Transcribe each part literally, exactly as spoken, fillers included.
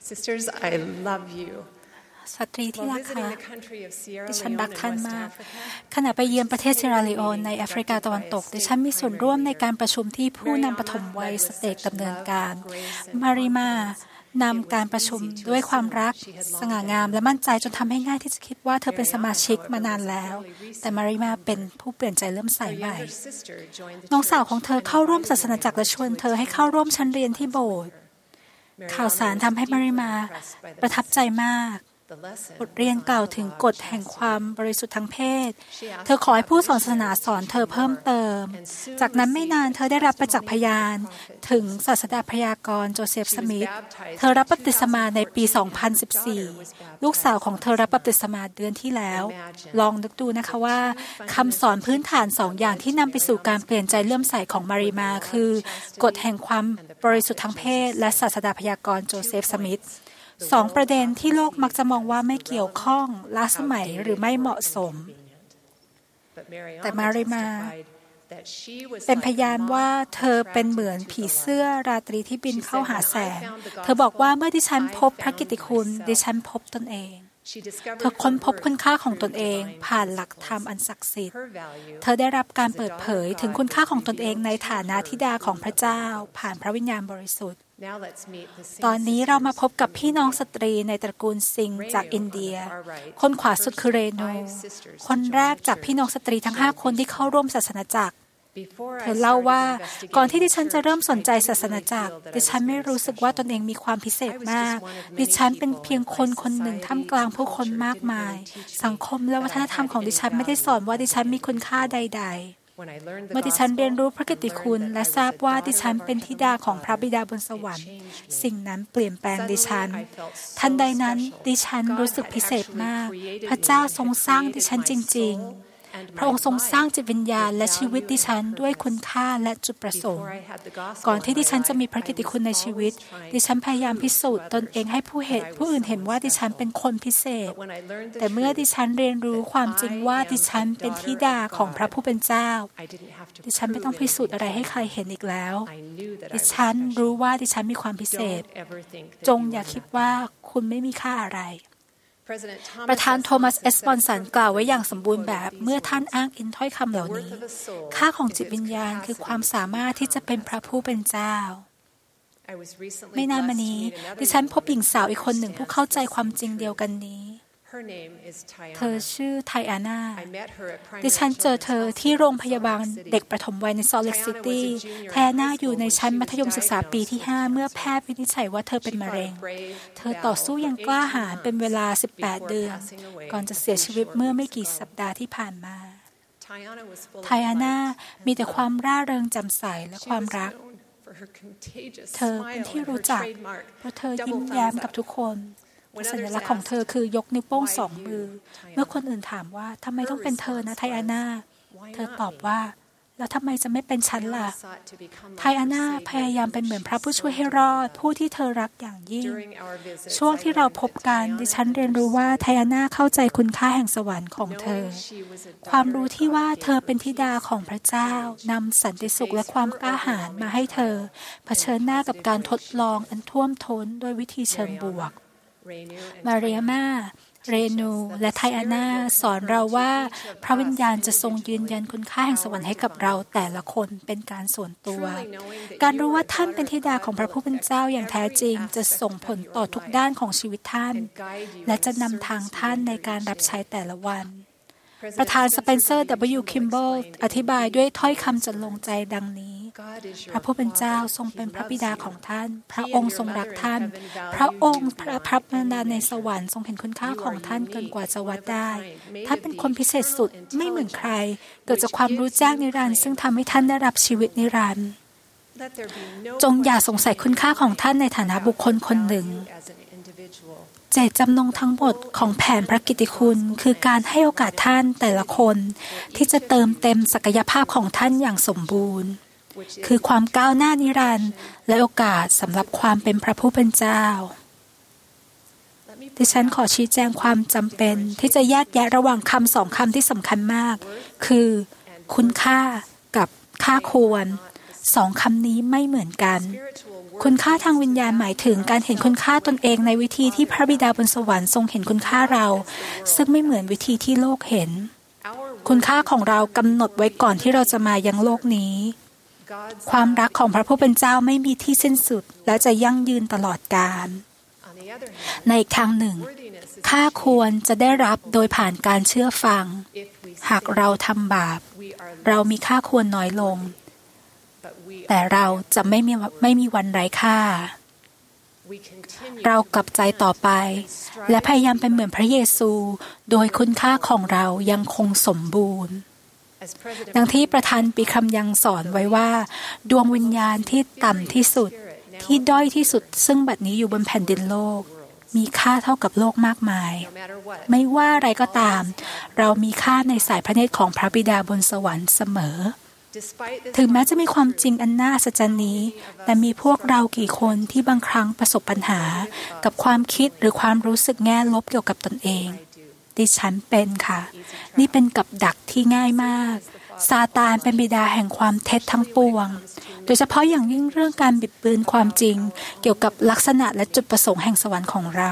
Sisters, I love you. สตรีที่รักค่ะดิฉันรักท่านมากขณะไปเยือนประเทศเซราลีโอนในแอฟริกาตะวันตกดิฉันมีส่วนร่วมในการประชุมที่ผู้นำปฐมวัยสเตกดำเนินการมาริมานำการประชุมด้วยความรักสง่างามและมั่นใจจนทำให้ง่ายที่จะคิดว่าเธอเป็นสมาชิกมานานแล้วแต่มาริมาเป็นผู้เปลี่ยนใจเริ่มใส่ใหม่น้องสาวของเธอเข้าร่วมศาสนาจักรและชวนเธอให้เข้าร่วมชั้นเรียนที่โบสถ์ข่าวสารทำให้มาริมาประทับใจมากบทเรียนกล่าวถึงกฎแห่งความบริสุทธิ์ทางเพศเธอขอให้ผู้สอนศาสนาสอนเธอเพิ่มเติมจากนั้นไม่นานเธอได้รับประจักษ์พยานถึงศาสดาพยากรณ์โจเซฟสมิธเธอรับบัพติศมาในปี สองพันสิบสี่ ลูกสาวของเธอรับบัพติศมาเดือนที่แล้วลองนึกดูนะคะว่าคำสอนพื้นฐานสองอย่างที่นำไปสู่การเปลี่ยนใจเลื่อมใสของมาริมาคือกฎแห่งความบริสุทธิ์ทางเพศและศาสดาพยากรณ์โจเซฟสมิธสองประเด็นที่โลกมักจะมองว่าไม่เกี่ยวข้องล้าสมัยหรือไม่เหมาะสมแต่มาริมาเป็นพยานว่าเธอเป็นเหมือนผีเสื้อราตรีที่บินเข้าหาแสงเธอบอกว่าเมื่อดิฉันพบพระกิตติคุณดิฉันพบตนเองเธอค้นพบคุณค่าของตนเองผ่านหลักธรรมอันศักดิ์สิทธิ์เธอได้รับการเปิดเผยถึงคุณค่าของตนเองในฐานะธิดาของพระเจ้าผ่านพระวิญญาณบริสุทธิ์ตอนนี้เรามาพบกับพี่น้องสตรีในตระกูลซิงจากอินเดียคนขวาสุดคือเรนูคนแรกจากพี่น้องสตรีทั้งห้าคนที่เข้าร่วมศาสนาจักรเธอเล่าว่าก่อนที่ดิฉันจะเริ่มสนใจศาสนาจักรดิฉันไม่รู้สึกว่าตนเองมีความพิเศษมากดิฉันเป็นเพียงคนคนหนึ่งท่ามกลางผู้คนมากมายสังคมและวัฒนธรรมของดิฉันไม่ได้สอนว่าดิฉันมีคุณค่าใดๆเมื่อดิฉันเรียนรู้พระกิตติคุณและทราบว่าดิฉันเป็นธิดาของพระบิดาบนสวรรค์สิ่งนั้นเปลี่ยนแปลงดิฉันทันใดนั้นดิฉันรู้สึกพิเศษมากพระเจ้าทรงสร้างดิฉันจริงๆพระองค์ทรงสร้างจิตวิญญาณและชีวิตดิฉันด้วยคุณค่าและจุดประสงค์ก่อนที่ดิฉันจะมีพระกิตติคุณในชีวิตดิฉันพยายามพิสูจน์ตนเองให้ผู้เห็นผู้อื่นเห็นว่าดิฉันเป็นคนพิเศษแต่เมื่อดิฉันเรียนรู้ความจริงว่าดิฉันเป็นธิดาของพระผู้เป็นเจ้าดิฉันไม่ต้องพิสูจน์อะไรให้ใครเห็นอีกแล้วดิฉันรู้ว่าดิฉันมีความพิเศษจงอย่าคิดว่าคุณไม่มีค่าอะไรประธานโทมัสเอสปอนสันกล่าวไว้อย่างสมบูรณ์แบบเมื่อท่านอ้างอิงถ้อยคำเหล่านี้ค่าของจิตวิญญาณคือความสามารถที่จะเป็นพระผู้เป็นเจ้าไม่นานมานี้ดิฉันพบหญิงสาวอีกคนหนึ่งผู้เข้าใจความจริงเดียวกันนี้เธอชื่อไทอาน่าดิฉันเจอเธอที่โรงพยาบาลเด็กประถมวัยในซอลต์เลคซิตี้ไทอาน่าอยู่ในชั้นมัธยมศึกษาปีที่ห้าเมื่อแพทย์วินิจฉัยว่าเธอเป็นมะเร็งเธอต่อสู้อย่างกล้าหาญเป็นเวลาสิบแปดเดือนก่อนจะเสียชีวิตเมื่อไม่กี่สัปดาห์ที่ผ่านมาไทอาน่ามีแต่ความร่าเริงแจ่มใสและความรักเธอเป็นที่รู้จักเพราะเธอยิ้มแย้มกับทุกคนสัญลักษณ์ของเธอคือยกนิ้วโป้งสองมือเมื่อคนอื่นถามว่าทำไมต้องเป็นเธอนะไทอาน่าเธอตอบว่าแล้วทำไมจะไม่เป็นฉันล่ะไทอาน่าพยายามเป็นเหมือนพระผู้ช่วยให้รอดผู้ที่เธอรักอย่างยิ่งช่วงที่เราพบกันดิฉันเรียนรู้ว่าไทอาน่าเข้าใจคุณค่าแห่งสวรรค์ของเธอความรู้ที่ว่าเธอเป็นธิดาของพระเจ้านำสันติสุขและความกล้าหาญมาให้เธอเผชิญหน้ากับการทดลองอันท่วมท้นโดยวิธีเชิงบวกมาเรียมาเรนูและไทอาน่าสอนเราว่าพระวิญญาณจะทรงยืนยันคุณค่าแห่งสวรรค์ให้กับเราแต่ละคนเป็นการส่วนตัวการรู้ว่าท่านเป็นธิดาของพระผู้เป็นเจ้าอย่างแท้จริงจะส่งผลต่อทุกด้านของชีวิตท่านและจะนำทางท่านในการรับใช้แต่ละวันประธานสเปนเซอร์ ดับเบิลยู คิมเบิลอธิบายด้วยถ้อยคำจนลงใจดังนี้พระผู้เป็นเจ้าทรงเป็นพระบิดาของท่านพระองค์ทรงรักท่านพระองค์พระพระบิดาในสวรรค์ทรงเห็นคุณค่าของท่านเกินกว่าจะวัดได้ท่านเป็นคนพิเศษสุดไม่เหมือนใครเกิดจากความรู้แจ้งนิรันดร์ซึ่งทำให้ท่านได้รับชีวิตนิรันดร์จงอย่าสงสัยคุณค่าของท่านในฐานะบุคคลคนหนึ่งเจตจำนงทั้งหมดของแผนพระกิตติคุณคือการให้โอกาสท่านแต่ละคนที่จะเติมเต็มศักยภาพของท่านอย่างสมบูรณ์คือความก้าวหน้านิรันดร์และโอกาสสำหรับความเป็นพระผู้เป็นเจ้าดิฉันขอชี้แจงความจำเป็นที่จะแยกแยะระหว่างคำสองคำที่สำคัญมากคือคุณค่ากับค่าควรสองคำนี้ไม่เหมือนกันคุณค่าทางวิญญาณหมายถึงการเห็นคุณค่าตนเองในวิธีที่พระบิดาบนสวรรค์ทรงเห็นคุณค่าเราซึ่งไม่เหมือนวิธีที่โลกเห็นคุณค่าของเรากำหนดไว้ก่อนที่เราจะมายังโลกนี้ความรักของพระผู้เป็นเจ้าไม่มีที่สิ้นสุดและจะยั่งยืนตลอดกาลในอีกทางหนึ่งค่าควรจะได้รับโดยผ่านการเชื่อฟังหากเราทำบาปเรามีค่าควรน้อยลงแต่เราจะไม่มีไม่มีวันไร้ค่าเรากลับใจต่อไปและพยายามเป็นเหมือนพระเยซูโดยคุณค่าของเรายังคงสมบูรณ์ดังที่ประธานปีคำยังสอนไว้ว่าดวงวิญญาณที่ต่ำที่สุดที่ด้อยที่สุดซึ่งบัดนี้อยู่บนแผ่นดินโลกมีค่าเท่ากับโลกมากมายไม่ว่าอะไรก็ตามเรามีค่าในสายพระเนตรของพระบิดาบนสวรรค์เสมอถึงแม้จะมีความจริงอันน่าอัศจรรย์นี้แต่มีพวกเรากี่คนที่บางครั้งประสบปัญหากับความคิดหรือความรู้สึกแง่ลบเกี่ยวกับตนเองดิฉันเป็นค่ะนี่เป็นกับดักที่ง่ายมากซาตานเป็นบิดาแห่งความเท็จทั้งปวงโดยเฉพาะอย่างยิ่งเรื่องการบิดเบือนความจริงเกี่ยวกับลักษณะและจุดประสงค์แห่งสวรรค์ของเรา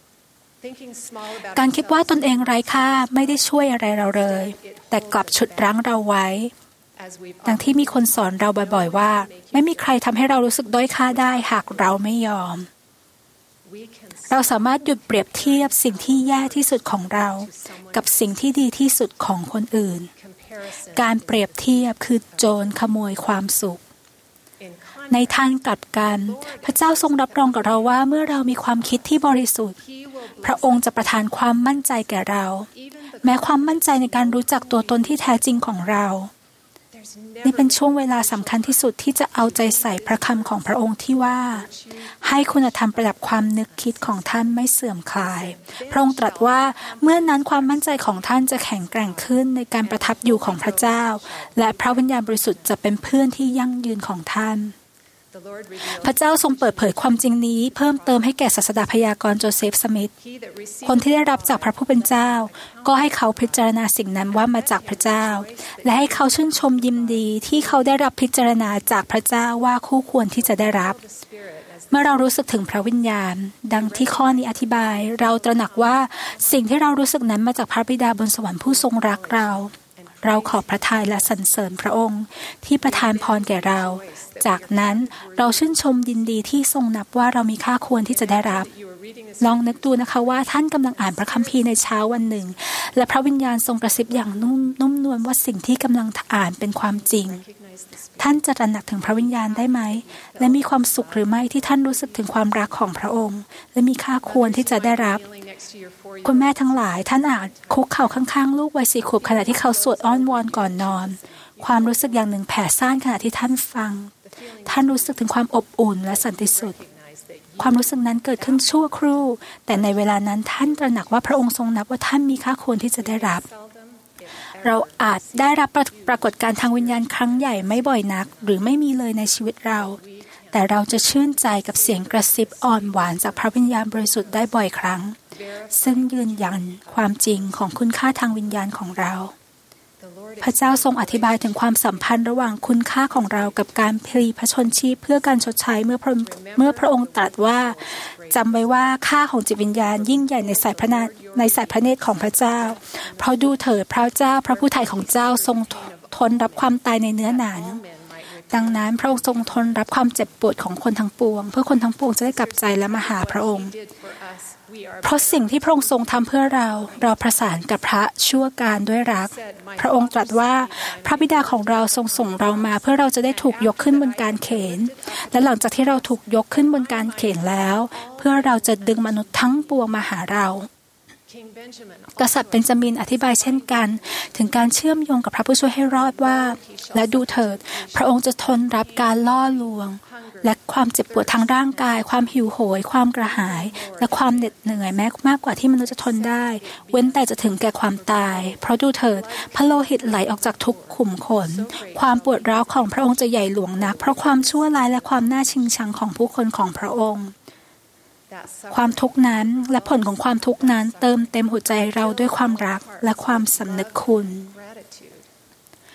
การคิดว่าตนเองไร้ค่าไม่ได้ช่วยอะไรเราเลยแต่กลับฉุดรั้งเราไว้ดังที่มีคนสอนเราบ่อยๆว่าไม่มีใครทำให้เรารู้สึกด้อยค่าได้หากเราไม่ยอมเราสามารถหยุดเปรียบเทียบสิ่งที่แย่ที่สุดของเรากับสิ่งที่ดีที่สุดของคนอื่นการเปรียบเทียบคือโจรขโมยความสุขในทางกลับกันพระเจ้าทรงรับรองกับเราว่าเมื่อเรามีความคิดที่บริสุทธิ์พระองค์จะประทานความมั่นใจแก่เราแม้ความมั่นใจในการรู้จักตัวตนที่แท้จริงของเรานี่เป็นช่วงเวลาสำคัญที่สุดที่จะเอาใจใส่พระคำของพระองค์ที่ว่าให้คุณธรรมประดับความนึกคิดของท่านไม่เสื่อมคลายพระองค์ตรัสว่าเมื่อนั้นความมั่นใจของท่านจะแข็งแกร่งขึ้นในการประทับอยู่ของพระเจ้าและพระวิญญาณบริสุทธิ์จะเป็นเพื่อนที่ยั่งยืนของท่านพระเจ้าทรงเปิดเผยความจริงนี้เพิ่มเติมให้แก่ศาสดาพยากรณ์โจเซฟสมิธคนที่ได้รับจากพระผู้เป็นเจ้าก็ให้เขาพิจารณาสิ่งนั้นว่ามาจากพระเจ้าและให้เขาชื่นชมยินดีที่เขาได้รับพิจารณาจากพระเจ้าว่าคู่ควรที่จะได้รับเมื่อเรารู้สึกถึงพระวิญญาณดังที่ข้อนี้อธิบายเราตระหนักว่าสิ่งที่เรารู้สึกนั้นมาจากพระบิดาบนสวรรค์ผู้ทรงรักเราเราขอบพระทัยและสรรเสริญพระองค์ที่ประทานพรแก่เราจากนั้นเราชื่นชมยินดีที่ทรงนับว่าเรามีค่าควรที่จะได้รับลองนึกดูนะคะว่าท่านกำลังอ่านพระคัมภีร์ในเช้าวันหนึ่งและพระวิญญาณทรงกระซิบอย่างนุ่มนุ่มนวลว่าสิ่งที่กำลังอ่านเป็นความจริงท่านจะตระหนักถึงพระวิญญาณได้ไหมและมีความสุขหรือไม่ที่ท่านรู้สึกถึงความรักของพระองค์และมีค่าควรที่จะได้รับคุณแม่ทั้งหลายท่านอาจคุกเข่าข้างๆลูกวัยสี่ขวบขณะที่เขาสวดอ้อนวอนก่อนนอนความรู้สึกอย่างหนึ่งแผ่ซ่านขณะที่ท่านฟังท่านรู้สึกถึงความอบอุ่นและสันติสุขความรู้สึกนั้นเกิดขึ้นชั่วครู่แต่ในเวลานั้นท่านตระหนักว่าพระองค์ทรงนับว่าท่านมีค่าควรที่จะได้รับเราอาจได้รับปรากฏการณ์ทางวิญญาณครั้งใหญ่ไม่บ่อยนักหรือไม่มีเลยในชีวิตเราแต่เราจะชื่นใจกับเสียงกระซิบอ่อนหวานจากพระวิญญาณบริสุทธิ์ได้บ่อยครั้งซึ่งยืนยันความจริงของคุณค่าทางวิญญาณของเราพระเจ้าทรงอธิบายถึงความสัมพันธ์ระหว่างคุณค่าของเรากับการพลีพระชนชีพเพื่อการชดใช้เมื่อพระเมื่อพระองค์ตรัสว่าจำไว้ว่าค่าของจิตวิญญาณยิ่งใหญ่ในสายพระในสายพระเนตรของพระเจ้าเพราะดูเถิดพระเจ้าพระผู้ไถ่ของเจ้าทรงทนรับความตายในเนื้อหนังดังนั้นพระองค์ทรงทนรับความเจ็บปวดของคนทั้งปวงเพื่อคนทั้งปวงจะได้กลับใจและมาหาพระองค์เพราะสิ่งที่พระองค์ทรงทำเพื่อเราเราประสานกับพระชั่วการด้วยรักพระองค์ตรัสว่าพระบิดาของเราทรงส่งเรามาเพื่อเราจะได้ถูกยกขึ้นบนกางเขนและหลังจากที่เราถูกยกขึ้นบนกางเขนแล้วเพื่อเราจะดึงมนุษย์ทั้งปวงมาหาเรากษัตริย์เบนจามินอธิบายเช่นกันถึงการเชื่อมโยงกับพระผู้ช่วยให้รอดว่าและดูเถิดพระองค์จะทนรับการล่อลวงและความเจ็บปวดทางร่างกายความหิวโหยความกระหายและความเหน็ดเหนื่อยแม้มากกว่าที่มนุษย์จะทนได้เว้นแต่จะถึงแก่ความตายเพราะดูเถิดพระโลหิตไหลออกจากทุกขุมขนความปวดร้าวของพระองค์จะใหญ่หลวงนักเพราะความชั่วร้ายและความน่าชิงชังของผู้คนของพระองค์ความทุกข์นั้นและผลของความทุกข์นั้นเติมเต็มหัวใจเราด้วยความรักและความสำนึกคุณ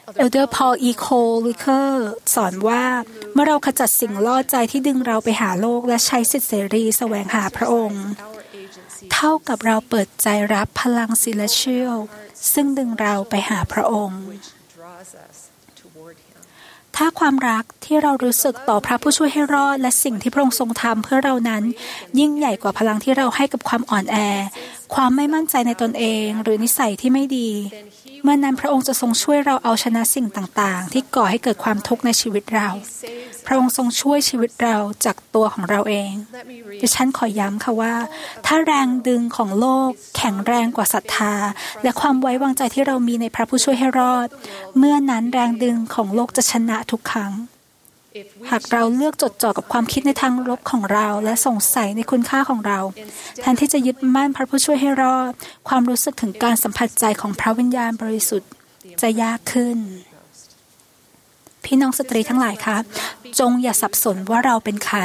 เอลเดอร์พอลอีโคลิเคอร์สอนว่าเมื่อเราขจัดสิ่งล่อใจที่ดึงเราไปหาโลกและใช้สิทธิเสรีแสวงหาพระองค์เท่ากับเราเปิดใจรับพลัง Celestial ซึ่งดึงเราไปหาพระองค์ถ้าความรักที่เรารู้สึกต่อพระผู้ช่วยให้รอดและสิ่งที่พระองค์ทรงทำเพื่อเรานั้นยิ่งใหญ่กว่าพลังที่เราให้กับความอ่อนแอความไม่มั่นใจในตนเองหรือนิสัยที่ไม่ดีเมื่อนั้นพระองค์จะทรงช่วยเราเอาชนะสิ่งต่างๆที่ก่อให้เกิดความทุกข์ในชีวิตเราพระองค์ทรงช่วยชีวิตเราจากตัวของเราเองดิฉันขอย้ำค่ะว่าถ้าแรงดึงของโลกแข็งแรงกว่าศรัทธาและความไว้วางใจที่เรามีในพระผู้ช่วยให้รอดเมื่อนั้นแรงดึงของโลกจะชนะทุกครั้งหากเราเลือกจดจ่อกับความคิดในทางลบของเราและสงสัยในคุณค่าของเราแทนที่จะยึดมั่นพระผู้ช่วยให้รอดความรู้สึกถึงการสัมผัสใจของพระวิญญาณบริสุทธิ์จะยากขึ้นพี่น้องสตรีทั้งหลายคะจงอย่าสับสนว่าเราเป็นใคร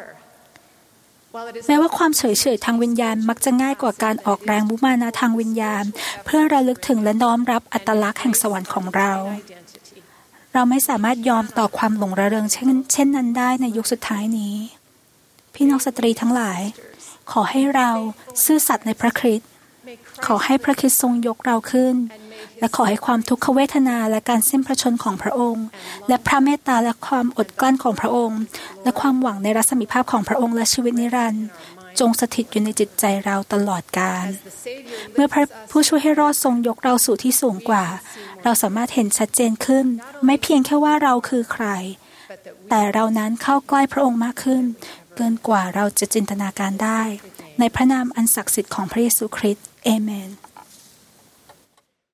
แม้ว่าความเฉยๆทางวิญญาณมักจะง่ายกว่าการออกแรงมุมานะทางวิญญาณเพื่อระลึกถึงและน้อมรับอัตลักษณ์แห่งสวรรค์ของเราเราไม่สามารถยอมต่อความหลงระเริงเช่นเช่นนั้นได้ในยุคสุดท้ายนี้พี่น้องสตรีทั้งหลายขอให้เราซื่อสัตย์ในพระคริสต์ขอให้พระคริสต์ทรงยกเราขึ้นและขอให้ความทุกขเวทนาและการสิ้นพระชนของพระองค์และพระเมตตาและความอดกลั้นของพระองค์และความหวังในรัศมีภาพของพระองค์และชีวิตนิรันดร์จงสถิตอยู่ในจิตใจเราตลอดกาลเมื่อพระผู้ช่วยให้รอดทรงยกเราสู่ที่สูงกว่าเราสามารถเห็นชัดเจนขึ้นไม่เพียงแค่ว่าเราคือใครแต่เรานั้นเข้าใกล้พระองค์มากขึ้นเกินกว่าเราจะจินตนาการได้ในพระนามอันศักดิ์สิทธิ์ของพระเยซูคริสต์เอเมน